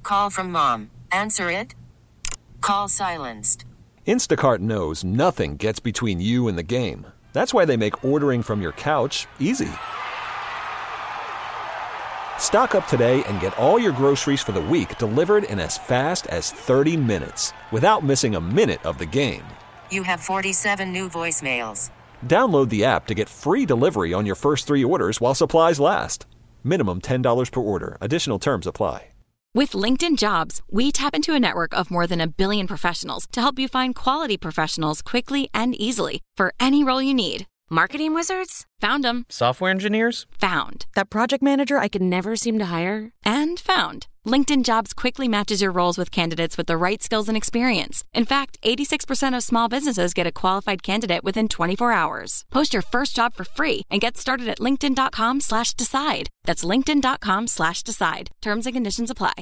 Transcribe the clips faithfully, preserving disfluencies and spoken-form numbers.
Call from mom. Answer it. Call silenced. Instacart knows nothing gets between you and the game. That's why they make ordering from your couch easy. Stock up today and get all your groceries for the week delivered in as fast as thirty minutes without missing a minute of the game. You have forty-seven new voicemails. Download the app to get free delivery on your first three orders while supplies last. Minimum ten dollars per order. Additional terms apply. With LinkedIn Jobs, we tap into a network of more than a billion professionals to help you find quality professionals quickly and easily for any role you need. Marketing wizards? Found them. Software engineers? Found. That project manager I could never seem to hire? And found. LinkedIn Jobs quickly matches your roles with candidates with the right skills and experience. In fact, eighty-six percent of small businesses get a qualified candidate within twenty-four hours. Post your first job for free and get started at linkedin.com slash decide. That's linkedin.com slash decide. Terms and conditions apply.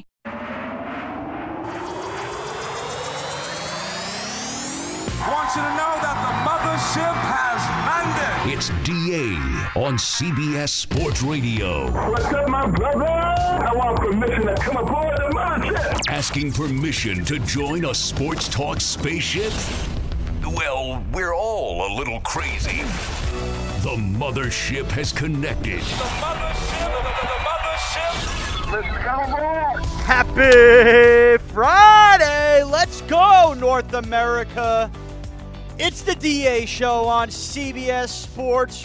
Want you to know that the mothership has landed. It's D A on C B S Sports Radio. What's up, my brother? I want permission to come aboard the mothership. Asking permission to join a sports talk spaceship? Well, we're all a little crazy. The mothership has connected. The mothership, the, the mothership. Let's come aboard. Happy Friday! Let's go, North America. It's the D A Show on C B S Sports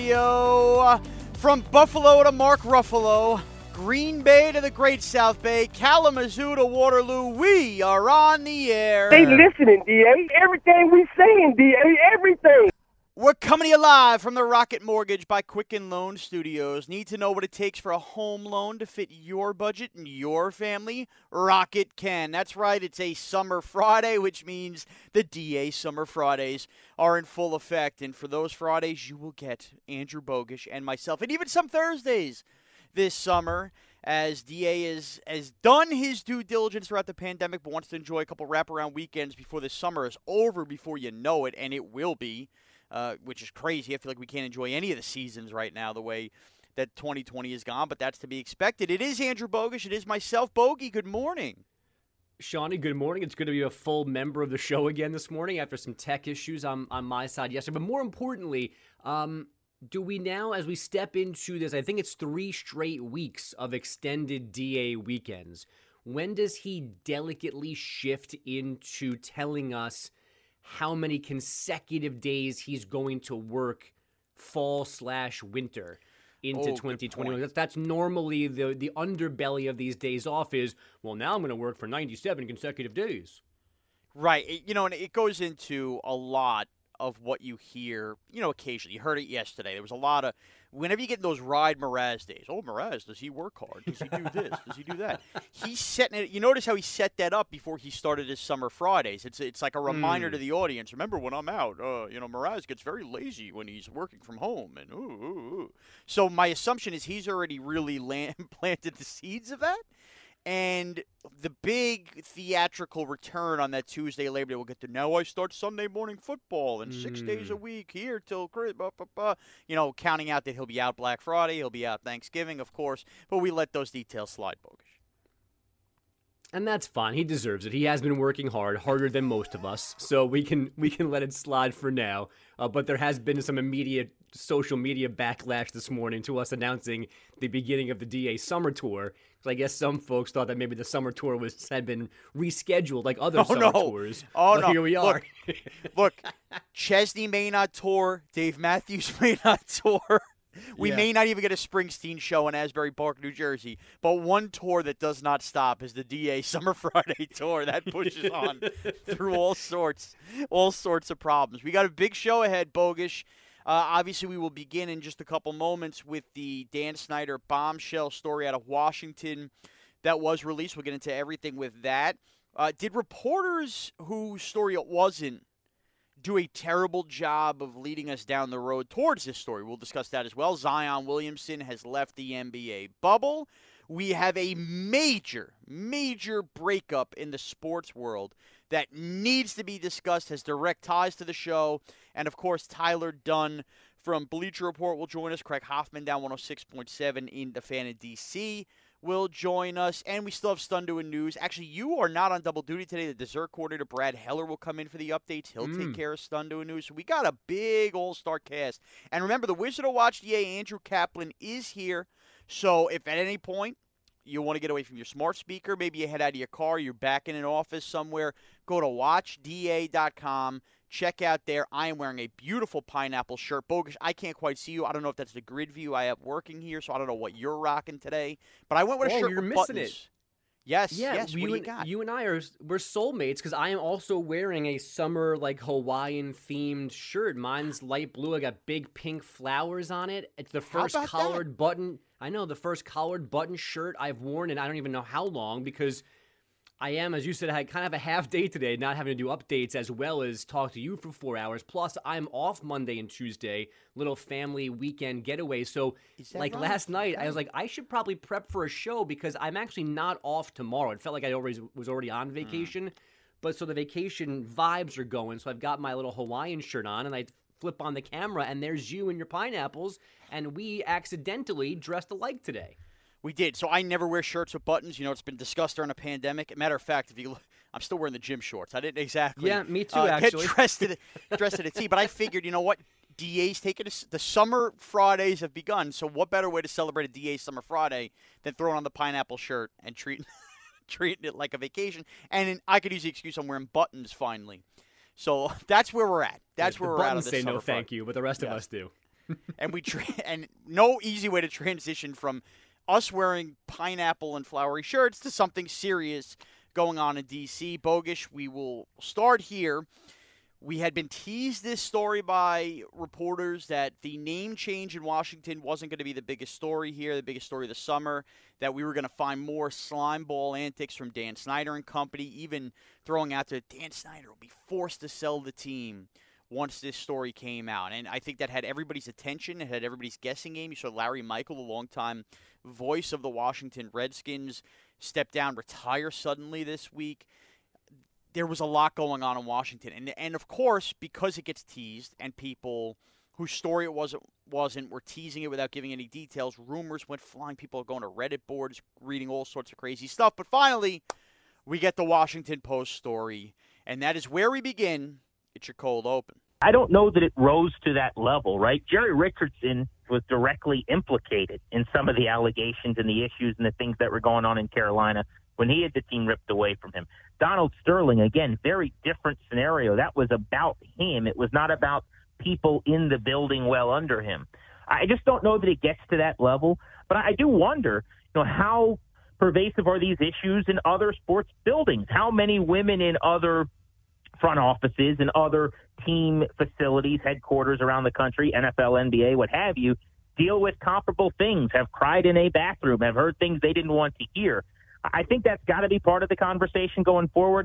Radio. From Buffalo to Mark Ruffalo, Green Bay to the Great South Bay, Kalamazoo to Waterloo, we are on the air. They listening, D A. Everything we saying, D A. Everything. We're coming to you live from the Rocket Mortgage by Quicken Loan Studios. Need to know what it takes for a home loan to fit your budget and your family? Rocket can. That's right, it's a Summer Friday, which means the D A Summer Fridays are in full effect. And for those Fridays, you will get Andrew Bogish and myself, and even some Thursdays this summer, as D A is, has done his due diligence throughout the pandemic, but wants to enjoy a couple wraparound weekends before the summer is over, before you know it, and it will be. Uh, which is crazy. I feel like we can't enjoy any of the seasons right now the way that twenty twenty is gone, but that's to be expected. It is Andrew Bogish. It is myself, Bogey. Good morning. Shawnee, good morning. It's good to be a full member of the show again this morning after some tech issues on, on my side yesterday. But more importantly, um, do we now, as we step into this, I think it's three straight weeks of extended D A weekends, when does he delicately shift into telling us how many consecutive days he's going to work fall slash winter into oh, twenty twenty-one. That's, that's normally the, the underbelly of these days off is, well, now I'm going to work for ninety-seven consecutive days. Right. It, you know, and it goes into a lot of what you hear, you know, occasionally. You heard it yesterday. There was a lot of, whenever you get those Ride Mraz days, oh, Mraz, does he work hard? Does he do this? Does he do that? He's setting it, you notice how he set that up before he started his Summer Fridays. It's it's like a reminder mm. to the audience. Remember, when I'm out, uh, you know, Mraz gets very lazy when he's working from home. And ooh, ooh, ooh. So my assumption is he's already really land, planted the seeds of that. And the big theatrical return on that Tuesday Labor Day, we'll get to, now I start Sunday morning football and six mm. days a week here till, blah, blah, blah. You know, counting out that he'll be out Black Friday, he'll be out Thanksgiving, of course, but we let those details slide, Bogish. And that's fine. He deserves it. He has been working hard, harder than most of us, so we can we can let it slide for now. Uh, but there has been some immediate social media backlash this morning to us announcing the beginning of the D A summer tour. Because I guess some folks thought that maybe the summer tour was had been rescheduled like other oh, summer no. tours. Oh, but no. Here we are. Look, look, Chesney may not tour. Dave Matthews may not tour. We yeah. may not even get a Springsteen show in Asbury Park, New Jersey. But one tour that does not stop is the D A Summer Friday tour. That pushes on through all sorts, all sorts of problems. We got a big show ahead, Bogish. Uh, obviously, we will begin in just a couple moments with the Dan Snyder bombshell story out of Washington that was released. We'll get into everything with that. Uh, did reporters whose story it wasn't do a terrible job of leading us down the road towards this story? We'll discuss that as well. Zion Williamson has left the N B A bubble. We have a major, major breakup in the sports world that needs to be discussed, has direct ties to the show. And, of course, Tyler Dunn from Bleacher Report will join us. Craig Hoffman down one oh six point seven in the Fan in D C will join us, and we still have Stun Doing News. Actually, you are not on double duty today. The dessert coordinator, Brad Heller, will come in for the updates. He'll mm. take care of Stun Doing News. So we got a big all-star cast. And remember, the Wizard of Watch D A, Andrew Kaplan, is here. So if at any point you want to get away from your smart speaker, maybe you head out of your car, you're back in an office somewhere, go to watch d a dot com. Check out there. I am wearing a beautiful pineapple shirt. Bogusch, I can't quite see you. I don't know if that's the grid view I have working here, so I don't know what you're rocking today. But I went with a oh, shirt you're with missing buttons. It. Yes, yeah, yes. What you do you and, got? You and I are we're soulmates because I am also wearing a summer like Hawaiian themed shirt. Mine's light blue. I got big pink flowers on it. It's the first collared that? button. I know the first collared button shirt I've worn, and I don't even know how long because I am, as you said, I had kind of a half day today, not having to do updates as well as talk to you for four hours. Plus, I'm off Monday and Tuesday, little family weekend getaway. So, like right? last night, okay. I was like, I should probably prep for a show because I'm actually not off tomorrow. It felt like I always was already on vacation, mm. but so the vacation vibes are going. So I've got my little Hawaiian shirt on, and I flip on the camera, and there's you and your pineapples, and we accidentally dressed alike today. We did. So I never wear shirts with buttons. You know, it's been discussed during a pandemic. Matter of fact, if you look, I'm still wearing the gym shorts. I didn't exactly yeah, me too, uh, actually. get dressed to the, dressed to the T. But I figured, you know what? D A's taking a, the summer Fridays have begun. So what better way to celebrate a D A Summer Friday than throwing on the pineapple shirt and treating treating it like a vacation? And I could use the excuse I'm wearing buttons finally. So that's where we're at. That's yeah, where we're at on this say summer no Friday. thank you, but the rest yes. of us do. and we tra- and no easy way to transition from us wearing pineapple and flowery shirts to something serious going on in D C. Bogusch, we will start here. We had been teased this story by reporters that the name change in Washington wasn't going to be the biggest story here, the biggest story of the summer, that we were going to find more slime ball antics from Dan Snyder and company, even throwing out that Dan Snyder will be forced to sell the team once this story came out. And I think that had everybody's attention. It had everybody's guessing game. You saw Larry Michael, the longtime voice of the Washington Redskins, step down, retire suddenly this week. There was a lot going on in Washington. And, and of course, because it gets teased and people whose story it wasn't, wasn't were teasing it without giving any details, rumors went flying. People are going to Reddit boards, reading all sorts of crazy stuff. But finally, we get the Washington Post story. And that is where we begin. It's your cold open. I don't know that it rose to that level, right? Jerry Richardson was directly implicated in some of the allegations and the issues and the things that were going on in Carolina when he had the team ripped away from him. Donald Sterling, again, very different scenario. That was about him. It was not about people in the building well under him. I just don't know that it gets to that level. But I do wonder, you know, how pervasive are these issues in other sports buildings? How many women in other front offices and other team facilities, headquarters around the country, N F L, N B A, what have you, deal with comparable things, have cried in a bathroom, have heard things they didn't want to hear? I think that's got to be part of the conversation going forward.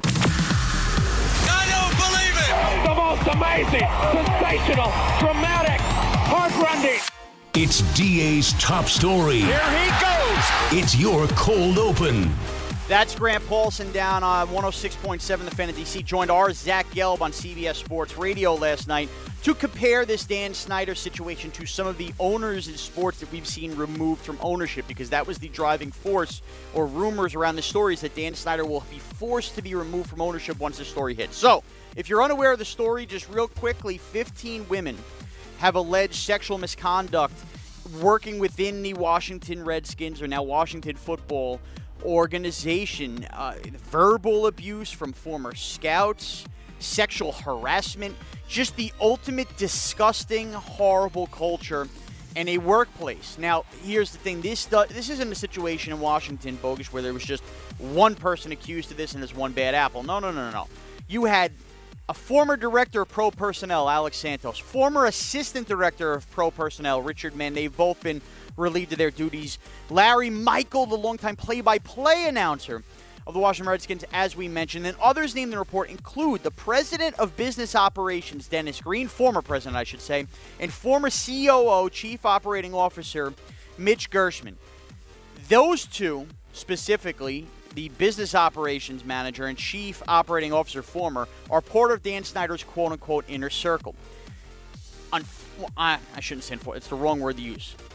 I don't believe it! The most amazing, sensational, dramatic, heart-rending. It's D A's top story. Here he goes! It's your cold open. That's Grant Paulson down on one oh six point seven The Fan in D C. Joined our Zach Gelb on C B S Sports Radio last night to compare this Dan Snyder situation to some of the owners in sports that we've seen removed from ownership, because that was the driving force or rumors around the stories that Dan Snyder will be forced to be removed from ownership once the story hits. So, if you're unaware of the story, just real quickly, fifteen women have alleged sexual misconduct working within the Washington Redskins, or now Washington Football organization. Uh, verbal abuse from former scouts, sexual harassment, just the ultimate disgusting, horrible culture in a workplace. Now, here's the thing. This do, this isn't a situation in Washington, Bogusch, where there was just one person accused of this and there's one bad apple. No, no, no, no, no. You had a former director of pro personnel, Alex Santos, former assistant director of pro personnel, Richard Mann. They've both been relieved of their duties. Larry Michael, the longtime play-by-play announcer of the Washington Redskins, as we mentioned. And others named in the report include the president of business operations, Dennis Green, former president, I should say, and former C O O, chief operating officer, Mitch Gershman. Those two, specifically, the business operations manager and chief operating officer, former, are part of Dan Snyder's quote-unquote inner circle. Unf- I, I shouldn't say, it's the wrong word to use.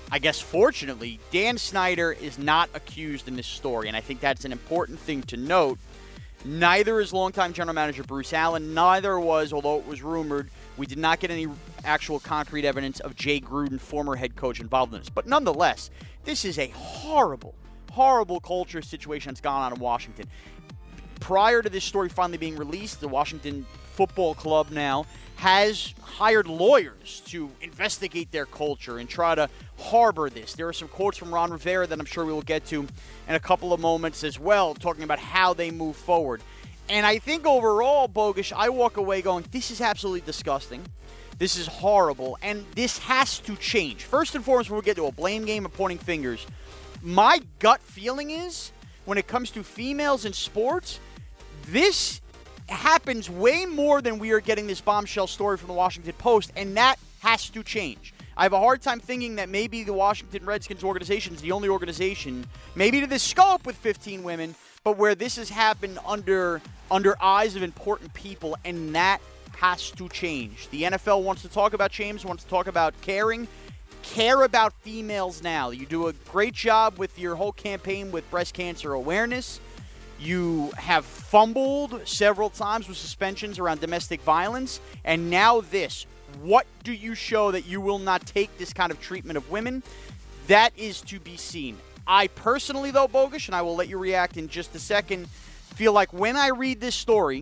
I guess fortunately, Dan Snyder is not accused in this story, and I think that's an important thing to note. Neither is longtime general manager Bruce Allen. Neither was, although it was rumored, we did not get any actual concrete evidence of Jay Gruden, former head coach, involved in this. But nonetheless, this is a horrible, horrible culture situation that's gone on in Washington. Prior to this story finally being released, the Washington Football Club now has hired lawyers to investigate their culture and try to harbor this. There are some quotes from Ron Rivera that I'm sure we will get to in a couple of moments as well, talking about how they move forward. And I think overall, Bogusch, I walk away going, this is absolutely disgusting. This is horrible, and this has to change. First and foremost, when we get to a blame game of pointing fingers, my gut feeling is, when it comes to females in sports, this happens way more than we are getting this bombshell story from the Washington Post, and that has to change. I have a hard time thinking that maybe the Washington Redskins organization is the only organization, maybe to this scope with fifteen women, but where this has happened under under eyes of important people, and that has to change. The N F L wants to talk about James, wants to talk about caring. Care about females now. You do a great job with your whole campaign with breast cancer awareness. You have fumbled several times with suspensions around domestic violence, and now this. What do you show that you will not take this kind of treatment of women? That is to be seen. I personally, though, Bogusch, and I will let you react in just a second, feel like when I read this story,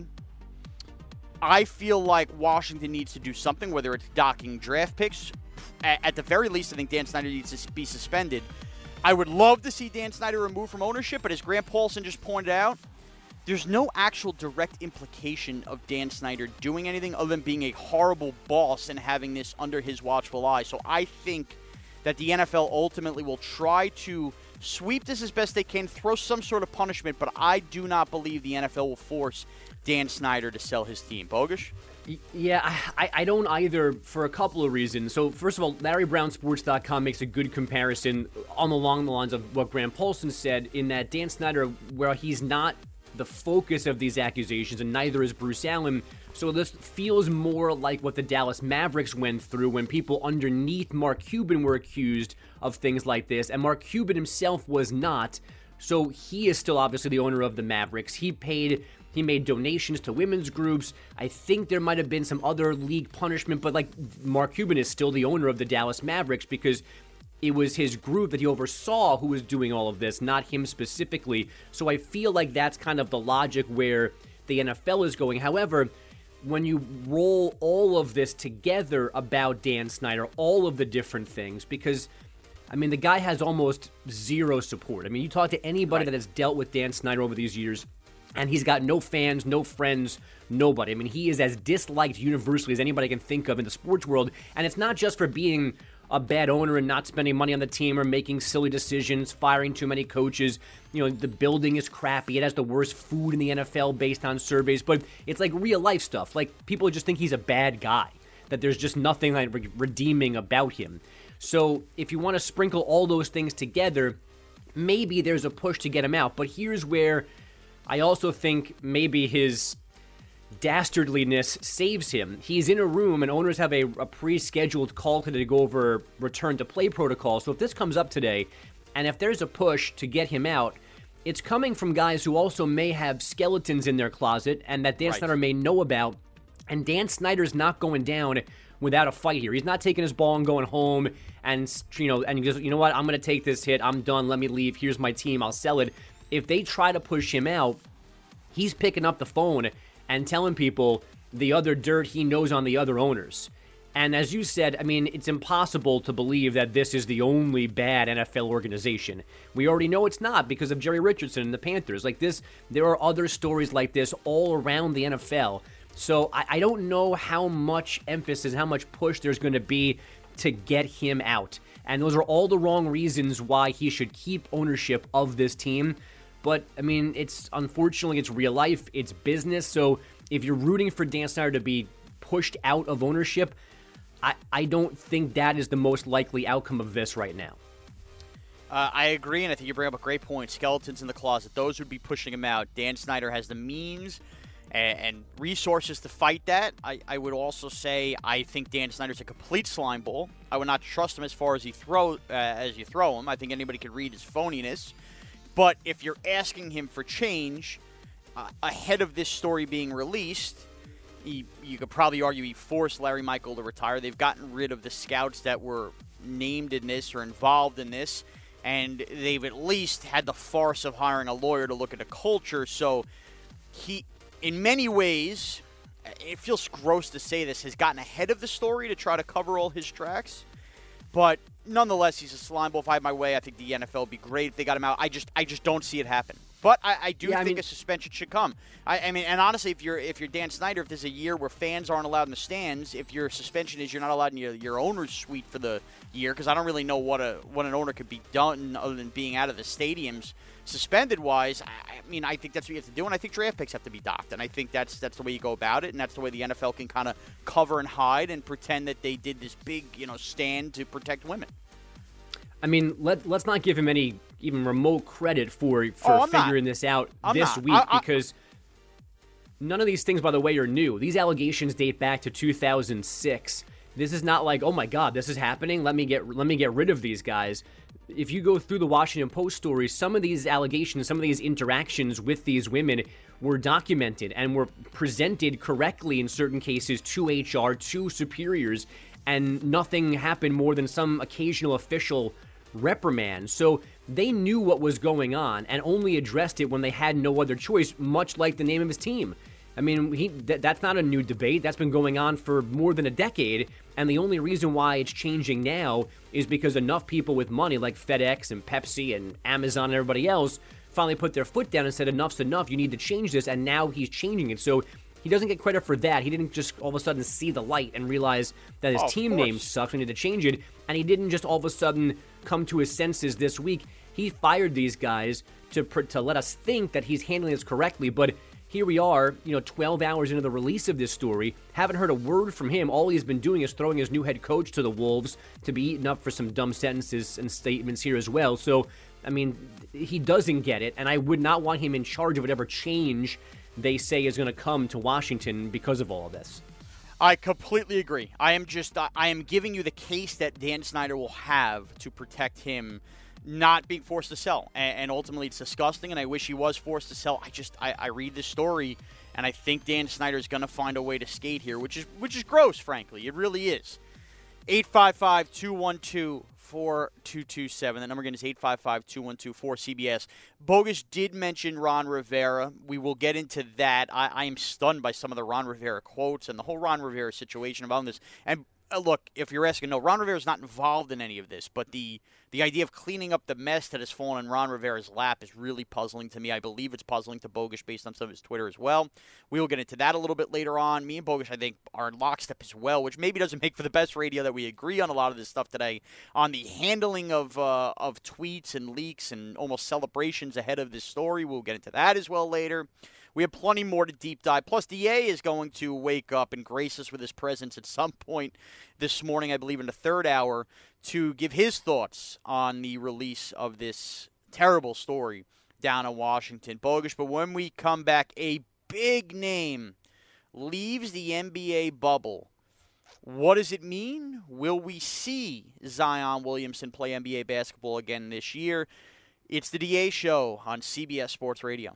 I feel like Washington needs to do something, whether it's docking draft picks. At the very least, I think Dan Snyder needs to be suspended. I would love to see Dan Snyder removed from ownership, but as Grant Paulson just pointed out, there's no actual direct implication of Dan Snyder doing anything other than being a horrible boss and having this under his watchful eye. So I think that the N F L ultimately will try to sweep this as best they can, throw some sort of punishment, but I do not believe the N F L will force Dan Snyder to sell his team. Bogusch? Yeah, I, I don't either for a couple of reasons. So first of all, Larry Brown Sports dot com makes a good comparison on along the lines of what Grant Paulson said, in that Dan Snyder, where he's not the focus of these accusations, and neither is Bruce Allen. So this feels more like what the Dallas Mavericks went through when people underneath Mark Cuban were accused of things like this, and Mark Cuban himself was not. So he is still obviously the owner of the Mavericks. He paid, he made donations to women's groups. I think there might have been some other league punishment, but like Mark Cuban is still the owner of the Dallas Mavericks because it was his group that he oversaw who was doing all of this, not him specifically. So I feel like that's kind of the logic where the N F L is going. However, when you roll all of this together about Dan Snyder, all of the different things, because, I mean, the guy has almost zero support. I mean, you talk to anybody right. that has dealt with Dan Snyder over these years, and he's got no fans, no friends, nobody. I mean, he is as disliked universally as anybody can think of in the sports world, and it's not just for being a bad owner and not spending money on the team or making silly decisions, firing too many coaches. You know, the building is crappy. It has the worst food in the N F L based on surveys, but it's like real life stuff. Like, people just think he's a bad guy, that there's just nothing like redeeming about him. So if you want to sprinkle all those things together, maybe there's a push to get him out. But here's where I also think maybe his dastardliness saves him. He's in a room, and owners have a, a pre-scheduled call today to go over return to play protocol. So if this comes up today, and if there's a push to get him out, it's coming from guys who also may have skeletons in their closet and that Dan right. Snyder may know about. And Dan Snyder's not going down without a fight here. He's not taking his ball and going home and, you know, and he goes, you know what, I'm going to take this hit. I'm done. Let me leave. Here's my team. I'll sell it. If they try to push him out, he's picking up the phone and telling people the other dirt he knows on the other owners. And as you said, I mean, it's impossible to believe that this is the only bad N F L organization. We already know it's not because of Jerry Richardson and the Panthers. Like this, there are other stories like this all around the N F L. So I, I don't know how much emphasis, how much push there's going to be to get him out. And those are all the wrong reasons why he should keep ownership of this team. But, I mean, it's unfortunately, it's real life, it's business. So if you're rooting for Dan Snyder to be pushed out of ownership, I, I don't think that is the most likely outcome of this right now. Uh, I agree, and I think you bring up a great point. Skeletons in the closet, those would be pushing him out. Dan Snyder has the means and, and resources to fight that. I, I would also say I think Dan Snyder's a complete slime ball. I would not trust him as far as he throw uh, as you throw him. I think anybody could read his phoniness. But if you're asking him for change uh, ahead of this story being released, he, you could probably argue he forced Larry Michael to retire. They've gotten rid of the scouts that were named in this or involved in this, and they've at least had the farce of hiring a lawyer to look at the culture. So he, in many ways, it feels gross to say this, has gotten ahead of the story to try to cover all his tracks. But nonetheless, he's a slime ball. If I had my way, I think the N F L would be great if they got him out. I just I just don't see it happen. But I, I do yeah, think I mean, a suspension should come. I, I mean, and honestly, if you're if you're Dan Snyder, if there's a year where fans aren't allowed in the stands, if your suspension is you're not allowed in your, your owner's suite for the year, because I don't really know what a what an owner could be done other than being out of the stadiums suspended wise. I, I mean, I think that's what you have to do, and I think draft picks have to be docked, and I think that's that's the way you go about it, and that's the way the N F L can kind of cover and hide and pretend that they did this big you know stand to protect women. I mean, let, let's not give him any even remote credit for, for oh, figuring not. this out I'm this not. week I, I, because none of these things, by the way, are new. These allegations date back to two thousand six. This is not like, oh my God, this is happening. Let me get let me get rid of these guys. If you go through the Washington Post stories, some of these allegations, some of these interactions with these women were documented and were presented correctly in certain cases to H R, to superiors, and nothing happened more than some occasional official reprimand. So they knew what was going on and only addressed it when they had no other choice, much like the name of his team. I mean, he th- that's not a new debate. That's been going on for more than a decade, and the only reason why it's changing now is because enough people with money like FedEx and Pepsi and Amazon and everybody else finally put their foot down and said, enough's enough, you need to change this, and now he's changing it. So he doesn't get credit for that. He didn't just all of a sudden see the light and realize that his oh, team name sucks, we need to change it, and he didn't just all of a sudden come to his senses this week. He fired these guys to to let us think that he's handling this correctly, but here we are, you know, twelve hours into the release of this story. Haven't heard a word from him. All he's been doing is throwing his new head coach to the wolves to be eaten up for some dumb sentences and statements here as well. So, I mean, he doesn't get it, and I would not want him in charge of whatever change they say is going to come to Washington because of all of this. I completely agree. I am just, I am giving you the case that Dan Snyder will have to protect him not being forced to sell. And, and ultimately, it's disgusting, and I wish he was forced to sell. I just, I, I read this story, and I think Dan Snyder is going to find a way to skate here, which is, which is gross, frankly. It really is. eight five five, two one two, four two two seven. The number again is eight five five, two one two, four C B S. Bogus did mention Ron Rivera. We will get into that. I, I am stunned by some of the Ron Rivera quotes and the whole Ron Rivera situation about this. And uh, look, if you're asking, no, Ron Rivera is not involved in any of this, but the the idea of cleaning up the mess that has fallen in Ron Rivera's lap is really puzzling to me. I believe it's puzzling to Bogus based on some of his Twitter as well. We will get into that a little bit later on. Me and Bogus, I think, are in lockstep as well, which maybe doesn't make for the best radio that we agree on a lot of this stuff today. On the handling of uh, of tweets and leaks and almost celebrations ahead of this story, we'll get into that as well later. We have plenty more to deep dive. Plus, D A is going to wake up and grace us with his presence at some point this morning, I believe in the third hour, to give his thoughts on the release of this terrible story down in Washington. Bogus, but when we come back, a big name leaves the N B A bubble. What does it mean? Will we see Zion Williamson play N B A basketball again this year? It's the D A Show on C B S Sports Radio.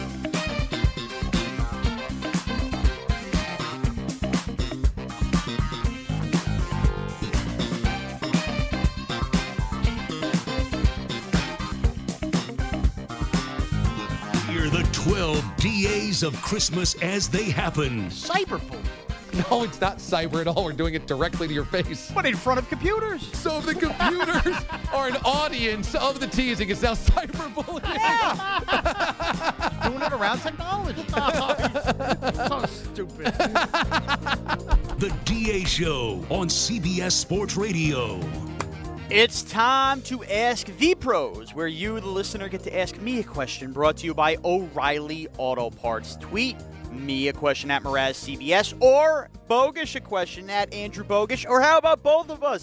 twelve D As of Christmas as they happen. Cyberbullying. No, it's not cyber at all. We're doing it directly to your face. But in front of computers. So the computers are an audience of the teasing. It's now cyberbullying. Yeah. Doing it around technology. Oh, so stupid. The D A Show on C B S Sports Radio. It's time to Ask the Pros, where you, the listener, get to ask me a question, brought to you by O'Reilly Auto Parts. Tweet me a question at Mraz C B S, or Bogus a question at Andrew Bogus, or how about both of us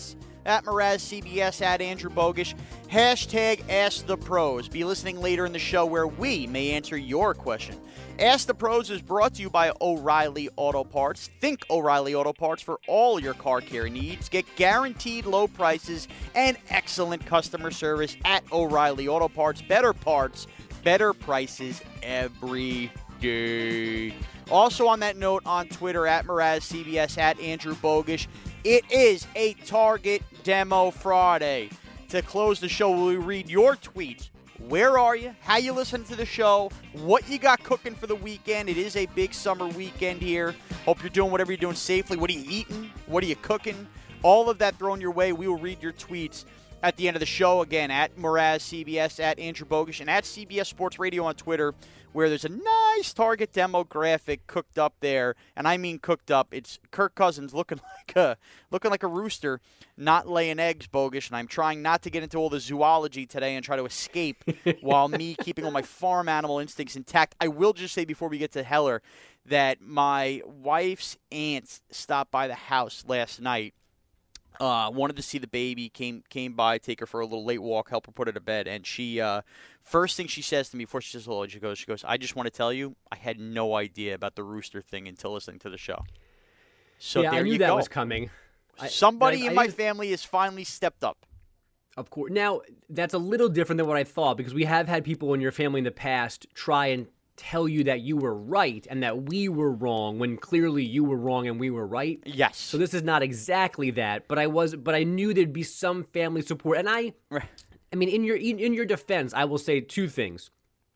at MrazCBS, at Andrew Bogish. Hashtag Ask the Pros. Be listening later in the show where we may answer your question. Ask the Pros is brought to you by O'Reilly Auto Parts. Think O'Reilly Auto Parts for all your car care needs. Get guaranteed low prices and excellent customer service at O'Reilly Auto Parts. Better parts, better prices every day. Also on that note, on Twitter, at MrazCBS, at Andrew Bogish, it is a Target Demo Friday. To close the show, we read your tweets. Where are you? How you listen to the show? What you got cooking for the weekend? It is a big summer weekend here. Hope you're doing whatever you're doing safely. What are you eating? What are you cooking? All of that thrown your way. We will read your tweets at the end of the show. Again, at MrazCBS, at Andrew Bogish, and at C B S Sports Radio on Twitter, where there's a nice Target demo graphic cooked up there, and I mean cooked up. It's Kirk Cousins looking like a looking like a rooster, not laying eggs, Bogish, and I'm trying not to get into all the zoology today and try to escape while me keeping all my farm animal instincts intact. I will just say before we get to Heller that my wife's aunt stopped by the house last night. Uh, wanted to see the baby, came came by, take her for a little late walk, help her put her to bed, and she, uh, first thing she says to me before she says hello, she goes, she goes, I just want to tell you, I had no idea about the rooster thing until listening to the show. So yeah, there I knew you that go. was coming. Somebody I, I, in my I just, family has finally stepped up. Of course. Now, that's a little different than what I thought, because we have had people in your family in the past try and tell you that you were right and that we were wrong when clearly you were wrong and we were right. Yes. So this is not exactly that, but I was, but I knew there'd be some family support, and I, I mean, in your in, in your defense, I will say two things.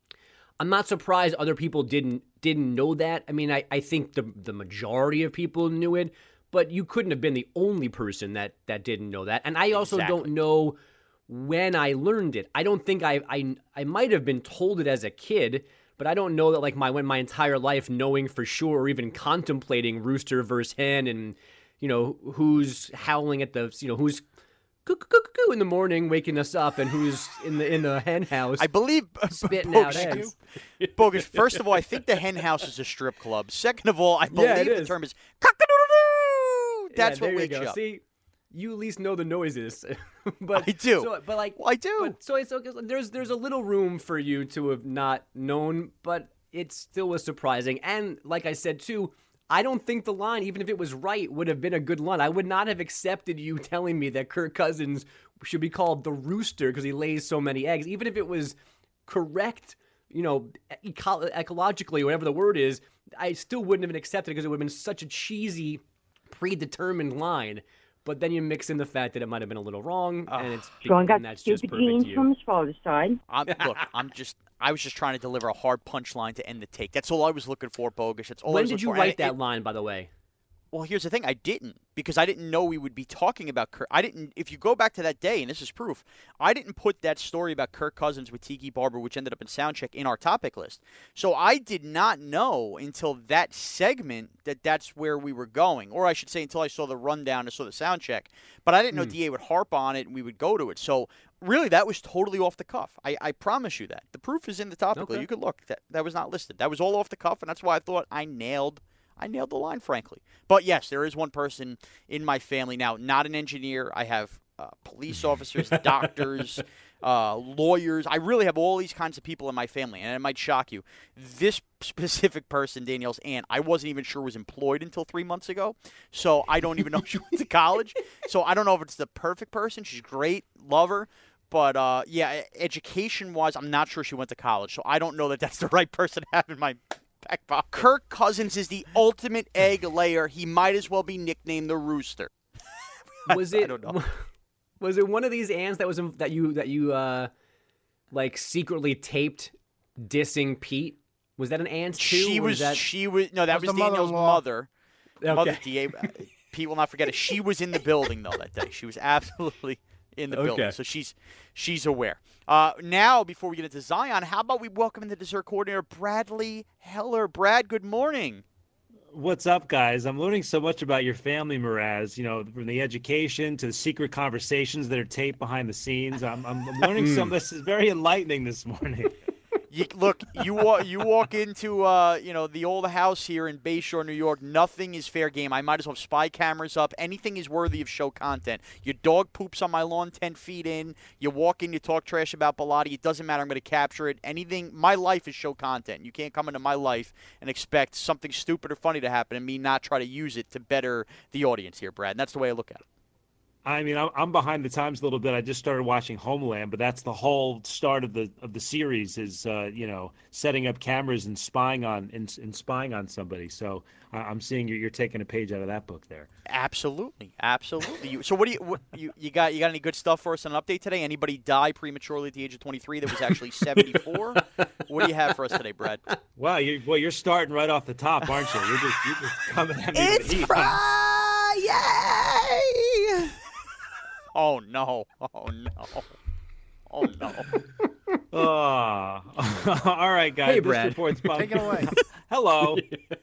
I'm not surprised other people didn't didn't know that. I mean, I, I think the the majority of people knew it, but you couldn't have been the only person that that didn't know that. And I also exactly. don't know when I learned it. I don't think I I I might have been told it as a kid. But I don't know that, like, my went my entire life knowing for sure or even contemplating rooster versus hen and, you know, who's howling at the, you know, who's coo-coo-coo-coo in the morning waking us up and who's in the in the hen house. I believe spitting Bogish, out eggs. Bogish, first of all, I think the hen house is a strip club. Second of all, I believe yeah, the is. term is cock-a-doodle-doo. That's yeah, what you wakes go. you up. See, you at least know the noises. but I do. So, but like, well, I do. But, so it's okay. There's there's a little room for you to have not known, but it still was surprising. And like I said too, I don't think the line, even if it was right, would have been a good line. I would not have accepted you telling me that Kirk Cousins should be called the rooster because he lays so many eggs, even if it was correct. You know, eco- ecologically, whatever the word is, I still wouldn't have been accepted because it would have been such a cheesy, predetermined line. But then you mix in the fact that it might have been a little wrong, uh, and it's Sean got and that's stupid just perfect genes to you. from his father's side. I'm, look, I'm just, I was just trying to deliver a hard punchline to end the take. That's all I was looking for, Bogish. That's all. I When was did looking you for. write it, that line, by the way? Well, here's the thing. I didn't because I didn't know we would be talking about Kirk. I didn't. If you go back to that day, and this is proof, I didn't put that story about Kirk Cousins with Tiki Barber, which ended up in Soundcheck, in our topic list. So I did not know until that segment that that's where we were going, or I should say until I saw the rundown and saw the Soundcheck. But I didn't know mm. D A would harp on it and we would go to it. So really, that was totally off the cuff. I, I promise you that. The proof is in the topic list. Okay. You could look. That that was not listed. That was all off the cuff, and that's why I thought I nailed. I nailed the line, frankly. But, yes, there is one person in my family now, not an engineer. I have uh, police officers, doctors, uh, lawyers. I really have all these kinds of people in my family, and it might shock you. This specific person, Danielle's aunt, I wasn't even sure was employed until three months ago, so I don't even know if she went to college. So I don't know if it's the perfect person. She's great, love her. But, uh, yeah, education-wise, I'm not sure she went to college, so I don't know that that's the right person to have in my back pocket. Kirk Cousins is the ultimate egg layer. He might as well be nicknamed the Rooster. Was it? I don't know. Was it one of these ants that was in, that you that you uh, like secretly taped dissing Pete? Was that an ant too? She was. That... She was. No, that was was the Danielle's mother-in-law. mother. Okay. Mother D A. Pete will not forget it. She was in the building though that day. She was absolutely in the Okay. building, so she's she's aware. Uh, now, before we get into Zion, how about we welcome in the dessert coordinator, Bradley Heller. Brad, good morning. What's up, guys? I'm learning so much about your family, Mraz. You know, from the education to the secret conversations that are taped behind the scenes. I'm, I'm learning some. This is very enlightening this morning. You, look, you walk you walk into uh, you know the old house here in Bayshore, New York. Nothing is fair game. I might as well have spy cameras up. Anything is worthy of show content. Your dog poops on my lawn ten feet in. You walk in, you talk trash about Bilotti. It doesn't matter. I'm going to capture it. Anything. My life is show content. You can't come into my life and expect something stupid or funny to happen and me not try to use it to better the audience here, Brad. And that's the way I look at it. I mean, I'm, I'm behind the times a little bit. I just started watching Homeland, but that's the whole start of the of the series is uh, you know setting up cameras and spying on and, and spying on somebody. So uh, I'm seeing you're, you're taking a page out of that book there. Absolutely, absolutely. You, so what do you what, you you got? You got any good stuff for us on an update today? Anybody die prematurely at the age of twenty-three that was actually seventy-four? What do you have for us today, Brad? Wow, you well you're starting right off the top, aren't you? You're just you're just coming at me. It's with heat. Friday! Oh, no. Oh, no. Oh, no. Oh. All right, guys. Hey, this Brad. report's Take it away. Hello.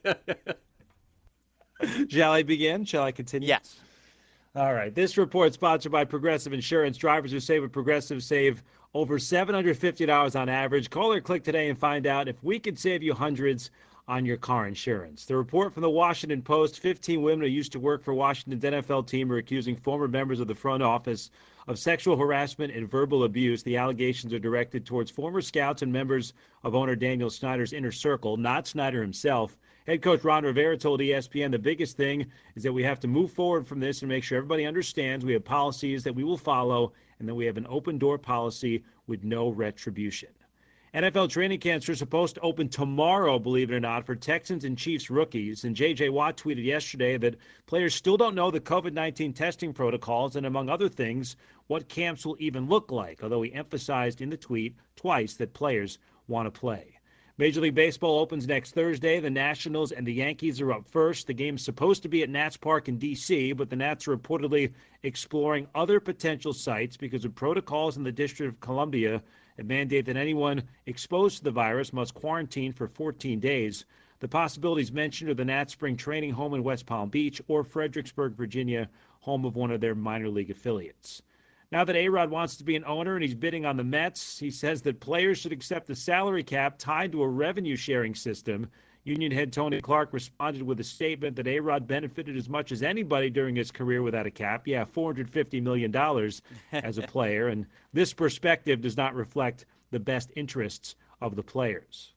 Shall I begin? Shall I continue? Yes. All right. This report sponsored by Progressive Insurance. Drivers who save with Progressive save over seven hundred fifty dollars on average. Call or click today and find out if we could save you hundreds on your car insurance. The report from the Washington Post, fifteen women who used to work for Washington's N F L team are accusing former members of the front office of sexual harassment and verbal abuse. The allegations are directed towards former scouts and members of owner Daniel Snyder's inner circle, not Snyder himself. Head coach Ron Rivera told E S P N the biggest thing is that we have to move forward from this and make sure everybody understands we have policies that we will follow and that we have an open door policy with no retribution. N F L training camps are supposed to open tomorrow, believe it or not, for Texans and Chiefs rookies. And J J. Watt tweeted yesterday that players still don't know the covid nineteen testing protocols and, among other things, what camps will even look like, although he emphasized in the tweet twice that players want to play. Major League Baseball opens next Thursday. The Nationals and the Yankees are up first. The game's supposed to be at Nats Park in D C, but the Nats are reportedly exploring other potential sites because of protocols in the District of Columbia that mandate that anyone exposed to the virus must quarantine for fourteen days. The possibilities mentioned are the Nats spring training home in West Palm Beach or Fredericksburg, Virginia, home of one of their minor league affiliates. Now that A-Rod wants to be an owner and he's bidding on the Mets, he says that players should accept a salary cap tied to a revenue-sharing system. Union head Tony Clark responded with a statement that A-Rod benefited as much as anybody during his career without a cap. Yeah, four hundred fifty million dollars as a player, and this perspective does not reflect the best interests of the players.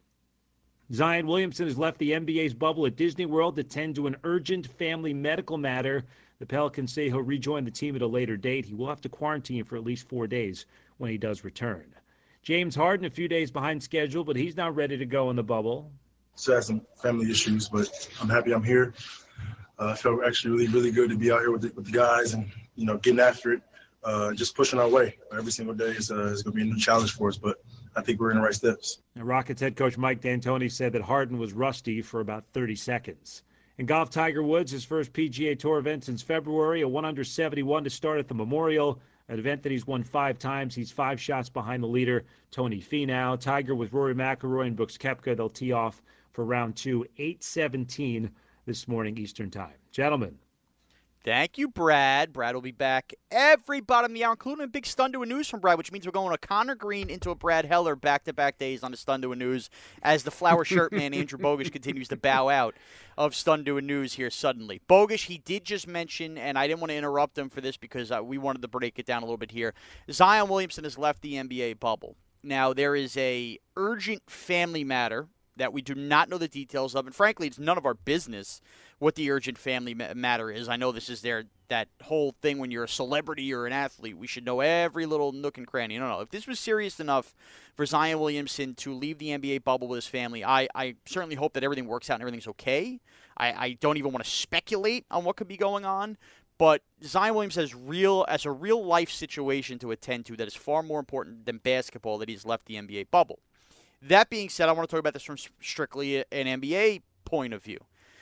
Zion Williamson has left the N B A's bubble at Disney World to tend to an urgent family medical matter. The Pelicans say he'll rejoin the team at a later date. He will have to quarantine for at least four days when he does return. James Harden, a few days behind schedule, but he's now ready to go in the bubble. Still had some family issues, but I'm happy I'm here. Uh, I felt actually really, really good to be out here with the, with the guys and, you know, getting after it, uh, just pushing our way. Every single day is, uh, is going to be a new challenge for us, but I think we're in the right steps. Now, Rockets head coach Mike D'Antoni said that Harden was rusty for about thirty seconds. In golf, Tiger Woods, his first P G A Tour event since February, a one under seventy-one to start at the Memorial, an event that he's won five times. He's five shots behind the leader, Tony Finau. Tiger with Rory McIlroy and Brooks Koepka. They'll tee off for round two, eight seventeen this morning Eastern Time. Gentlemen. Thank you, Brad. Brad will be back every bottom of the hour, including a big stun to a news from Brad, which means we're going to Connor Green into a Brad Heller back-to-back days on the stun to a news as the flower shirt man, Andrew Bogusch, continues to bow out of stun to a news here suddenly. Bogusch, he did just mention, and I didn't want to interrupt him for this because uh, we wanted to break it down a little bit here, Zion Williamson has left the N B A bubble. Now, there is a urgent family matter that we do not know the details of, and frankly, it's none of our business what the urgent family matter is. I know this is their that whole thing when you're a celebrity or an athlete. We should know every little nook and cranny. No, no. If this was serious enough for Zion Williamson to leave the N B A bubble with his family, I, I certainly hope that everything works out and everything's okay. I, I don't even want to speculate on what could be going on. But Zion Williamson has real as a real life situation to attend to that is far more important than basketball that he's left the N B A bubble. That being said, I want to talk about this from strictly an N B A point of view.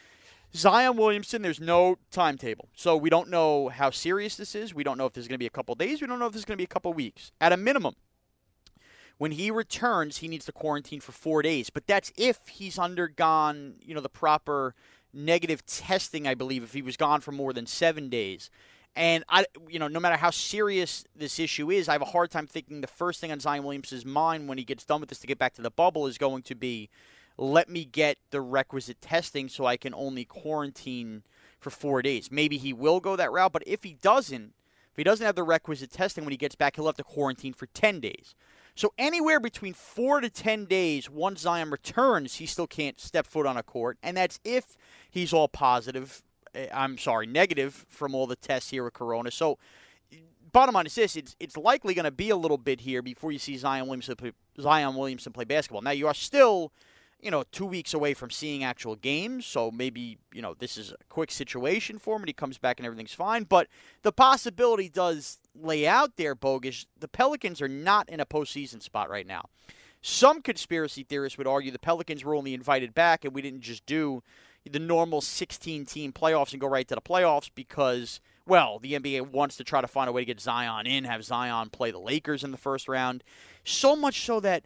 Zion Williamson, there's no timetable. So we don't know how serious this is. We don't know if this is going to be a couple days. We don't know if this is going to be a couple weeks. At a minimum, when he returns, he needs to quarantine for four days. But that's if he's undergone, you know, the proper negative testing, I believe, if he was gone for more than seven days. And I, you know, no matter how serious this issue is, I have a hard time thinking the first thing on Zion Williamson's mind when he gets done with this to get back to the bubble is going to be, let me get the requisite testing so I can only quarantine for four days. Maybe he will go that route, but if he doesn't, if he doesn't have the requisite testing when he gets back, he'll have to quarantine for ten days. So anywhere between four to ten days, once Zion returns, he still can't step foot on a court, and that's if he's all positive. I'm sorry, negative from all the tests here with Corona. So, bottom line is this: it's it's likely going to be a little bit here before you see Zion Williamson play, Zion Williamson play basketball. Now, you are still, you know, two weeks away from seeing actual games, so maybe, you know, this is a quick situation for him and he comes back and everything's fine. But the possibility does lay out there, Bogus. The Pelicans are not in a postseason spot right now. Some conspiracy theorists would argue the Pelicans were only invited back and we didn't just do the normal sixteen-team playoffs and go right to the playoffs because, well, the N B A wants to try to find a way to get Zion in, have Zion play the Lakers in the first round. So much so that,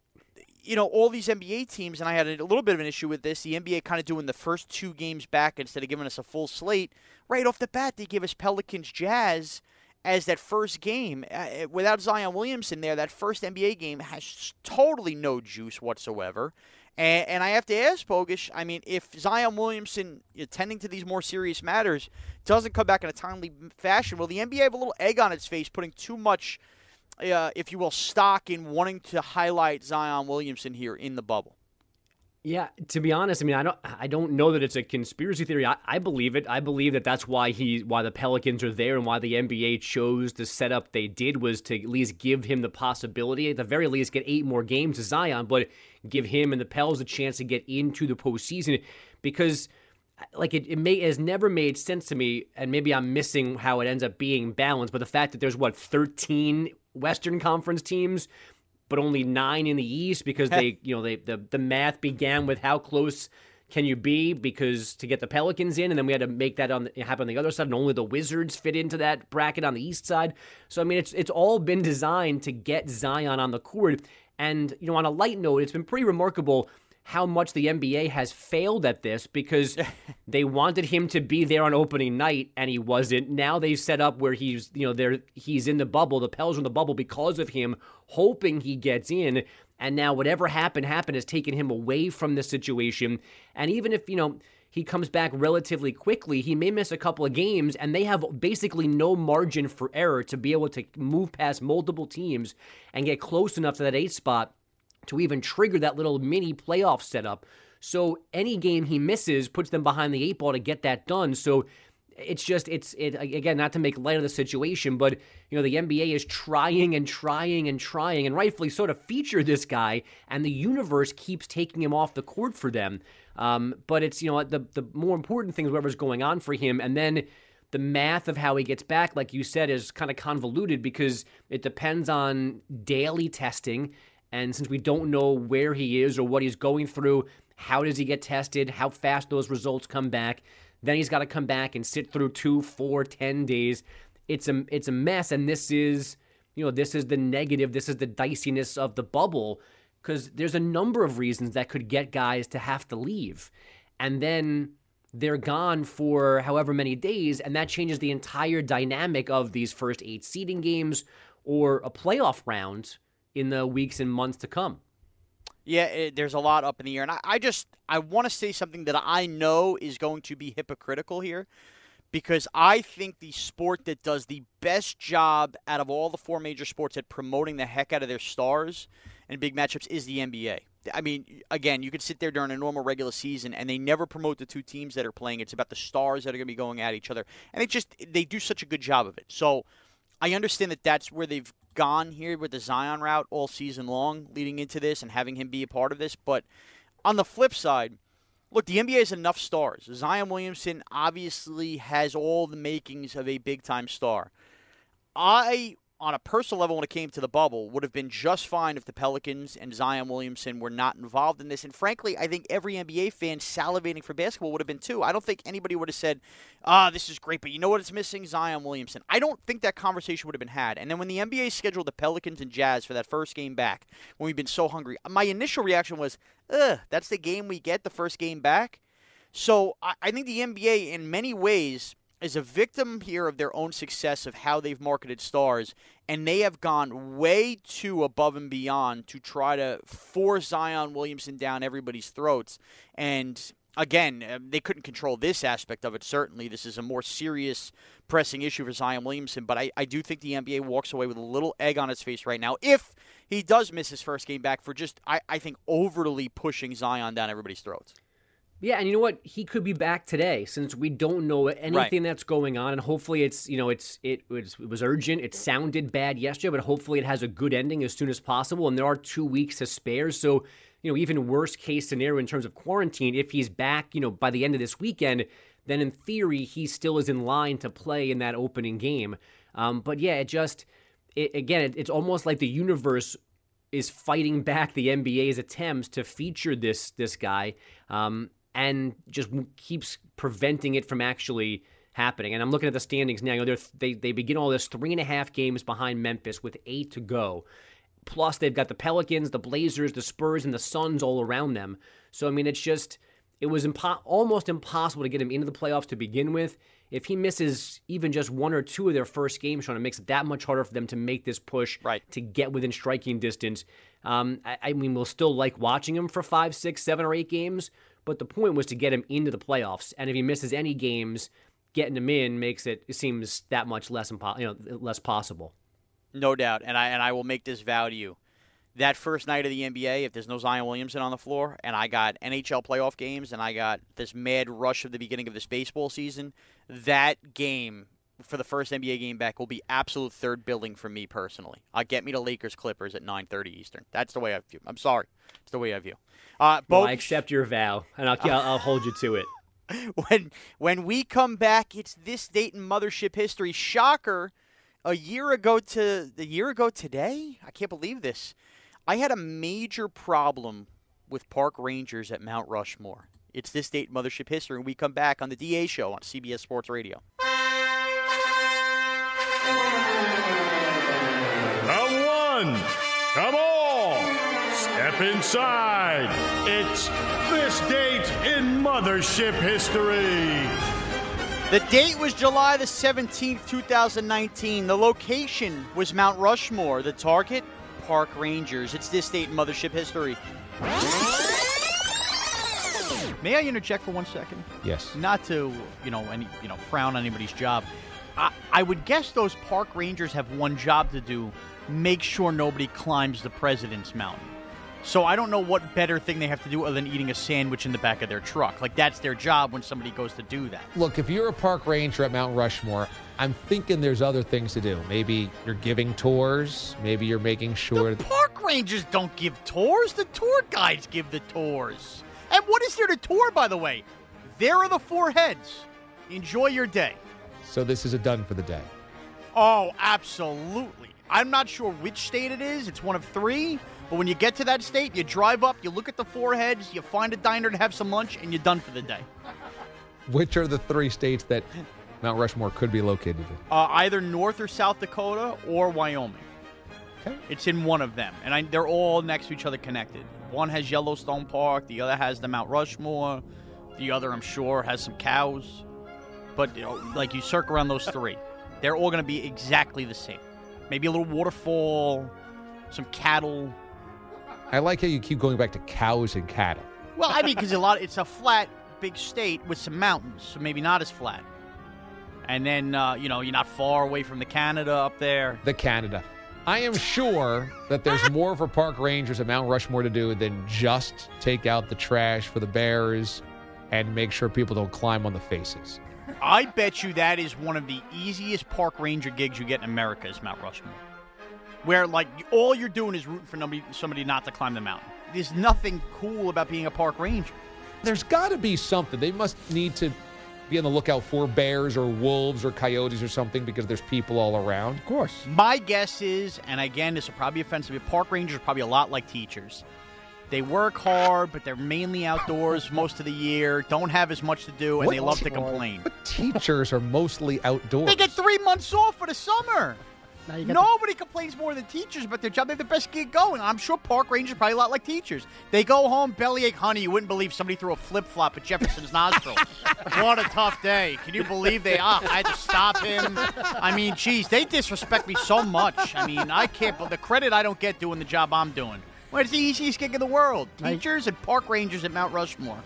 you know, all these N B A teams, and I had a little bit of an issue with this, the N B A kind of doing the first two games back instead of giving us a full slate. Right off the bat, they give us Pelicans Jazz as that first game. Uh, without Zion Williamson there, that first N B A game has totally no juice whatsoever. And, and I have to ask, Bogus, I mean, if Zion Williamson, attending to these more serious matters, doesn't come back in a timely fashion, will the N B A have a little egg on its face, putting too much, uh, if you will, stock in wanting to highlight Zion Williamson here in the bubble? Yeah, to be honest, I mean, I don't, I don't know that it's a conspiracy theory. I, I believe it. I believe that that's why he, why the Pelicans are there, and why the N B A chose the setup they did was to at least give him the possibility, at the very least, get eight more games to Zion, but give him and the Pels a chance to get into the postseason, because, like, it, it may it has never made sense to me, and maybe I'm missing how it ends up being balanced. But the fact that there's what thirteen Western Conference teams, but only nine in the East, because they, you know, they the, the math began with how close can you be, because to get the Pelicans in, and then we had to make that on the, happen on the other side, and only the Wizards fit into that bracket on the East side. So I mean, it's it's all been designed to get Zion on the court. And you know, on a light note, it's been pretty remarkable how much the N B A has failed at this, because they wanted him to be there on opening night and he wasn't. Now they've set up where he's, you know, there he's in the bubble. The Pels are in the bubble because of him, hoping he gets in. And now whatever happened, happened has taken him away from the situation. And even if, you know, he comes back relatively quickly, he may miss a couple of games, and they have basically no margin for error to be able to move past multiple teams and get close enough to that eighth spot to even trigger that little mini playoff setup. So any game he misses puts them behind the eight ball to get that done. So it's just, it's, it again, not to make light of the situation, but, you know, the N B A is trying and trying and trying, and rightfully so, to feature this guy, and the universe keeps taking him off the court for them. Um, but it's, you know, the, the more important thing is whatever's going on for him, and then the math of how he gets back, like you said, is kind of convoluted because it depends on daily testing. And since we don't know where he is or what he's going through, how does he get tested, how fast those results come back, then he's got to come back and sit through two, four, ten days. It's a, it's a mess, and this is, you know, this is the negative, this is the diciness of the bubble, because there's a number of reasons that could get guys to have to leave. And then they're gone for however many days, and that changes the entire dynamic of these first eight seeding games or a playoff round in the weeks and months to come. Yeah, it, there's a lot up in the air. And I, I just, I want to say something that I know is going to be hypocritical here, because I think the sport that does the best job out of all the four major sports at promoting the heck out of their stars and big matchups is the N B A. I mean, again, you could sit there during a normal regular season and they never promote the two teams that are playing. It's about the stars that are going to be going at each other. And they just, they do such a good job of it. So I understand that that's where they've gone here with the Zion route all season long leading into this and having him be a part of this. But on the flip side, look, the N B A has enough stars. Zion Williamson obviously has all the makings of a big-time star. I, on a personal level, when it came to the bubble, would have been just fine if the Pelicans and Zion Williamson were not involved in this. And frankly, I think every N B A fan salivating for basketball would have been too. I don't think anybody would have said, ah, this is great, but you know what it's missing? Zion Williamson. I don't think that conversation would have been had. And then when the N B A scheduled the Pelicans and Jazz for that first game back, when we've been so hungry, my initial reaction was, ugh, that's the game we get, the first game back? So I, I think the N B A, in many ways, is a victim here of their own success of how they've marketed stars, and they have gone way too above and beyond to try to force Zion Williamson down everybody's throats. And again, they couldn't control this aspect of it, certainly. This is a more serious, pressing issue for Zion Williamson, but I, I do think the N B A walks away with a little egg on its face right now if he does miss his first game back for just, I, I think, overly pushing Zion down everybody's throats. Yeah, and you know what? He could be back today since we don't know anything right. that's going on, and hopefully it's you know it's it was it was urgent. It sounded bad yesterday, but hopefully it has a good ending as soon as possible. And there are two weeks to spare, so you know even worst case scenario in terms of quarantine, if he's back, you know by the end of this weekend, then in theory he still is in line to play in that opening game. Um, but yeah, it just it, again it, it's almost like the universe is fighting back the N B A's attempts to feature this this guy. Um, and just keeps preventing it from actually happening. And I'm looking at the standings now. You know, they they begin all this three and a half games behind Memphis with eight to go. Plus, they've got the Pelicans, the Blazers, the Spurs, and the Suns all around them. So, I mean, it's just, it was impo- almost impossible to get him into the playoffs to begin with. If he misses even just one or two of their first games, Sean, it makes it that much harder for them to make this push right. to get within striking distance. Um, I, I mean, we'll still like watching him for five, six, seven, or eight games, but the point was to get him into the playoffs. And if he misses any games, getting him in makes it, it seems that much less impo- you know, less possible. No doubt. And I and I will make this vow to you. That first night of the N B A, if there's no Zion Williamson on the floor, and I got N H L playoff games, and I got this mad rush of the beginning of this baseball season, that game for the first N B A game back will be absolute third billing for me personally. I'll get me to Lakers Clippers at nine thirty Eastern. That's the way I view. I'm sorry. It's the way I view. Uh, well, I accept your vow, and I'll, I'll, I'll hold you to it. When when we come back, it's this date in Mothership history. Shocker! A year ago to a year ago today, I can't believe this. I had a major problem with park rangers at Mount Rushmore. It's this date in Mothership history, and we come back on the D A Show on C B S Sports Radio. Round one, come on, step inside. It's this date in Mothership history. The date was July the seventeenth, twenty nineteen. The location was Mount Rushmore. The target, Park Rangers. It's this date in Mothership history. May I interject for one second? Yes. Not to, you know, any, you know, frown on anybody's job. I, I would guess those park rangers have one job to do: make sure nobody climbs the President's Mountain. So I don't know what better thing they have to do other than eating a sandwich in the back of their truck. Like, that's their job when somebody goes to do that. Look, if you're a park ranger at Mount Rushmore, I'm thinking there's other things to do. Maybe you're giving tours. Maybe you're making sure. The park rangers don't give tours. The tour guides give the tours. And what is there to tour, by the way? There are the four heads. Enjoy your day. So this is a done for the day. Oh, absolutely. I'm not sure which state it is. It's one of three. But when you get to that state, you drive up, you look at the four heads, you find a diner to have some lunch, and you're done for the day. Which are the three states that Mount Rushmore could be located in? Uh, either North or South Dakota or Wyoming. Okay. It's in one of them. And I, they're all next to each other connected. One has Yellowstone Park. The other has the Mount Rushmore. The other, I'm sure, has some cows. But, you know, like, you circle around those three. They're all going to be exactly the same. Maybe a little waterfall, some cattle. I like how you keep going back to cows and cattle. Well, I mean, because a lot, it's a flat, big state with some mountains, so maybe not as flat. And then, uh, you know, you're not far away from the Canada up there. The Canada. I am sure that there's more for park rangers at Mount Rushmore to do than just take out the trash for the bears and make sure people don't climb on the faces. I bet you that is one of the easiest park ranger gigs you get in America is Mount Rushmore. Where, like, all you're doing is rooting for nobody, somebody not to climb the mountain. There's nothing cool about being a park ranger. There's got to be something. They must need to be on the lookout for bears or wolves or coyotes or something because there's people all around. Of course. My guess is, and again, this will probably be offensive, but park rangers are probably a lot like teachers. They work hard, but they're mainly outdoors most of the year, don't have as much to do, and What they love te- to complain. But teachers are mostly outdoors. They get three months off for the summer. Now you got Nobody complains more than teachers about their job. They have the best gig going. I'm sure park rangers are probably a lot like teachers. They go home, bellyache, honey. You wouldn't believe somebody threw a flip-flop at Jefferson's nostril. What a tough day. Can you believe they, ah, I had to stop him. I mean, geez, they disrespect me so much. I mean, I can't, but the credit I don't get doing the job I'm doing. Well, it's the easiest gig in the world. Teachers and park rangers at Mount Rushmore.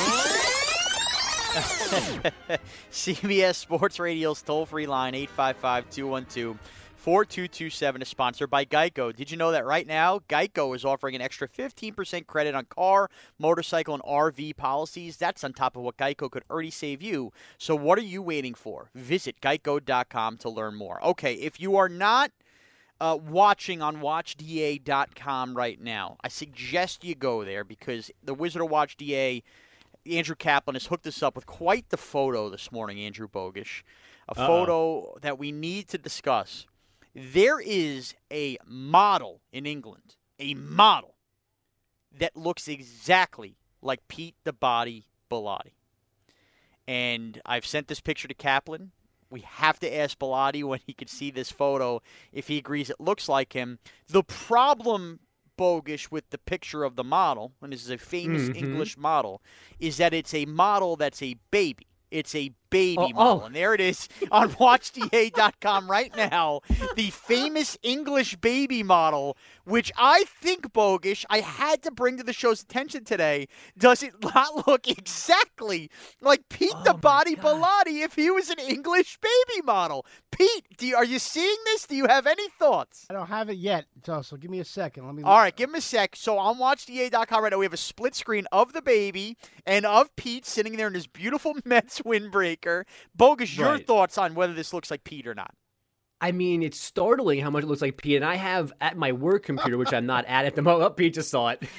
C B S Sports Radio's toll-free line, eight five five, two one two, four two two seven, is sponsored by Geico. Did you know that right now, Geico is offering an extra fifteen percent credit on car, motorcycle, and R V policies? That's on top of what Geico could already save you. So what are you waiting for? Visit geico dot com to learn more. Okay, if you are not uh, watching on watch D A dot com right now, I suggest you go there because the Wizard of Watch D A, Andrew Kaplan, has hooked us up with quite the photo this morning, Andrew Bogish. A Uh-oh. photo that we need to discuss. There is a model in England, a model that looks exactly like Pete the Body Bellotti. And I've sent this picture to Kaplan. We have to ask Bellotti when he can see this photo if he agrees it looks like him. The problem, Bogish, with the picture of the model, and this is a famous Mhm. English model, is that it's a model that's a baby. It's a baby Oh, model. oh. And there it is on watch D A dot com right now. The famous English baby model, which I think, Bogish, I had to bring to the show's attention today. Does it not look exactly like Pete Oh the Body Bellotti if he was an English baby model? Pete, do you, are you seeing this? Do you have any thoughts? I don't have it yet, so, so give me a second. Let me. All right, give him a sec. So on watch D A dot com right now, we have a split screen of the baby and of Pete sitting there in his beautiful Mets windbreaker. Bogish, your Right. thoughts on whether this looks like Pete or not? I mean, it's startling how much it looks like Pete. And I have at my work computer, which I'm not at at the moment. Oh, Pete just saw it.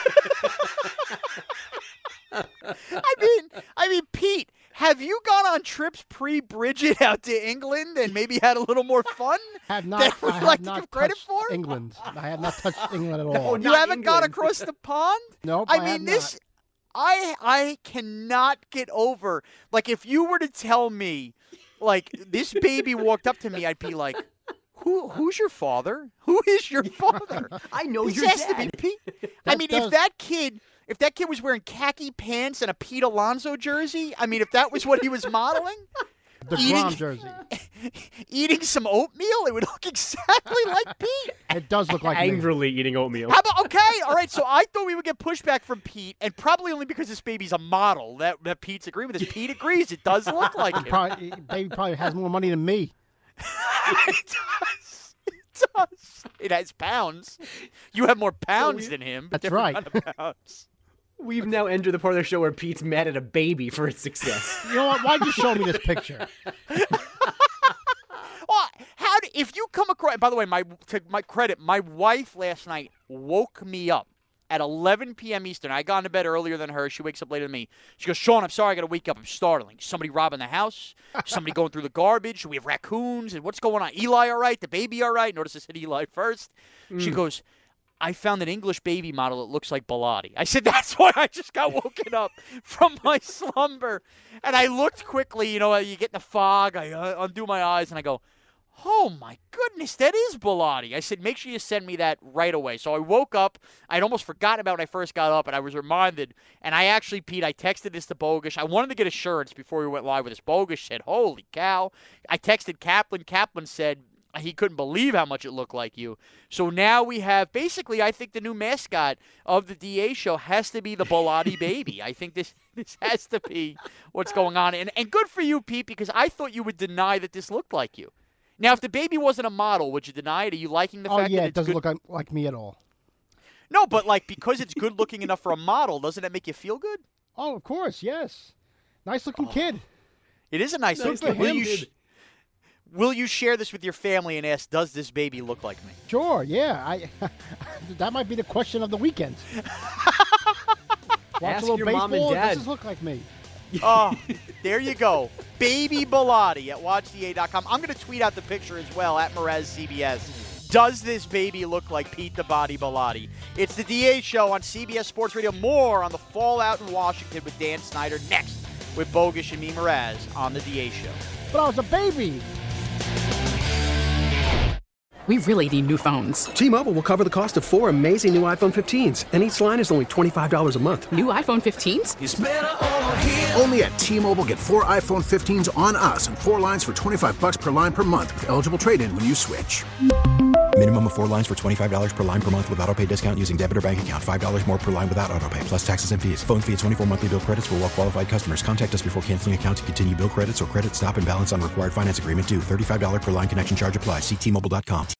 I mean, I mean, Pete, have you gone on trips pre-Bridget out to England and maybe had a little more fun? Have not. That we'd I have like to not give credit touched for? England. I have not touched England at all. you haven't gone across the pond? Nope. I, I mean, have this. not. I I cannot get over. Like, if you were to tell me, like, this baby walked up to me, I'd be like, "Who? Who's your father? Who is your father?" I know this your has dad. to be Pete. I That mean, does- if that kid, if that kid was wearing khaki pants and a Pete Alonso jersey, I mean, if that was what he was modeling, The eating- Grom jersey. eating some oatmeal, it would look exactly like Pete. It does look like me. Angrily eating oatmeal. How about, okay, all right, so I thought we would get pushback from Pete, and probably only because this baby's a model that, that Pete's agreeing with this. Pete agrees. It does look like him. Probably, baby probably has more money than me. it does. It does. It has pounds. You have more pounds we- than him. But That's different right. kind of pounds. We've now entered the part of the show where Pete's mad at a baby for its success. You know what? Why'd you show me this picture? Well, how do, if you come across? By the way, my to my credit, my wife last night woke me up at eleven p.m. Eastern. I got into bed earlier than her. She wakes up later than me. She goes, "Sean, I'm sorry, I got to wake up. I'm startling. Somebody robbing the house. Somebody going through the garbage. We have raccoons. And what's going on? Eli, all right? The baby, all right?" Notice I said Eli first. She goes, "I found an English baby model that looks like Bellotti." I said, "That's why I just got woken up from my slumber." And I looked quickly. You know, you get in the fog. I uh, undo my eyes, and I go, "Oh, my goodness, that is Bellotti." I said, "Make sure you send me that right away." So I woke up. I'd almost forgotten about it when I first got up, and I was reminded. And I actually, Pete, I texted this to Bogish. I wanted to get assurance before we went live with this. Bogish said, "Holy cow." I texted Kaplan. Kaplan said he couldn't believe how much it looked like you. So now we have, basically, I think the new mascot of the D A show has to be the Bellotti baby. I think this this has to be what's going on. And, and good for you, Pete, because I thought you would deny that this looked like you. Now, if the baby wasn't a model, would you deny it? Are you liking the Oh fact yeah, that it it's doesn't good? look like, like me at all. No, but like because it's good looking enough for a model, doesn't that make you feel good? Oh, of course, yes. Nice looking kid. It is a nice Good looking. for Will him. you sh- will you share this with your family and ask, "Does this baby look like me?" Sure, yeah. I that might be the question of the weekend. Watch Ask a little your baseball. mom and dad. Does this look like me? Oh, there you go. Baby Bellotti at watch D A dot com. I'm going to tweet out the picture as well at Merez C B S. Does this baby look like Pete the Body Bellotti? It's the D A Show on C B S Sports Radio. More on the fallout in Washington with Dan Snyder next with Bogish and me, Merez, on the D A Show. But I was a baby. we really need new phones. T-Mobile will cover the cost of four amazing new iPhone fifteens, and each line is only twenty-five dollars a month. New iPhone fifteens? It's better over here. Only at T-Mobile, get four iPhone fifteens on us and four lines for twenty-five bucks per line per month with eligible trade-in when you switch. Minimum of four lines for twenty-five dollars per line per month with autopay discount using debit or bank account. five dollars more per line without autopay, plus taxes and fees. Phone fee at twenty-four monthly bill credits for well-qualified customers. Contact us before canceling account to continue bill credits or credit stop and balance on required finance agreement due. thirty-five dollars per line connection charge applies. See T Mobile dot com.